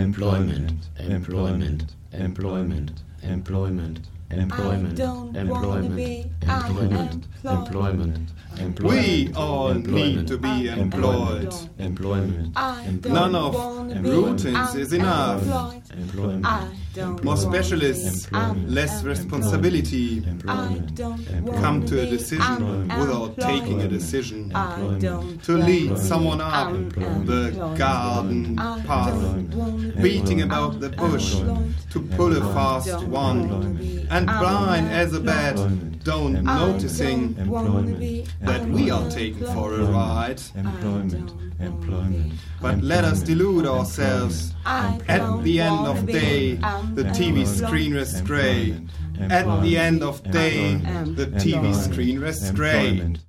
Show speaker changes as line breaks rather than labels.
employment, employment, employment, employment, employment, employment, employment, employment.
We all need to be employed. None of routines is enough. More specialists, less responsibility. Come to a decision without taking a decision. To lead someone up the garden path, beating about the bush to pull a fast one, and blind as a bat, don't noticing that we are taken for a ride. But let us delude ourselves. At the end of day, the TV screen rests grey. At the end of day, the TV screen rests grey.